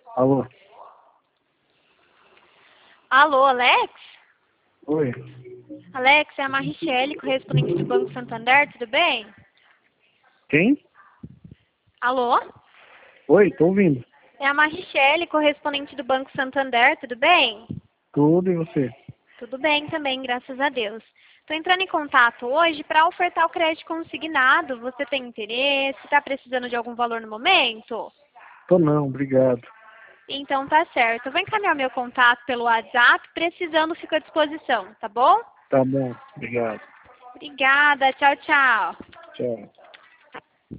Alô? Alô, Alex? Oi. Alex, é a Marichelle, correspondente do Banco Santander, tudo bem? Quem? Alô? Oi, tô ouvindo. É a Marichelle, correspondente do Banco Santander, tudo bem? Tudo e você? Tudo bem também, graças a Deus. Estou entrando em contato hoje para ofertar o crédito consignado. Você tem interesse? Está precisando de algum valor no momento? Tô não, obrigado. Então tá certo. Eu vou encaminhar meu contato pelo WhatsApp. Precisando, fico à disposição, tá bom? Tá bom, obrigado. Obrigada. Tchau, tchau. Tchau.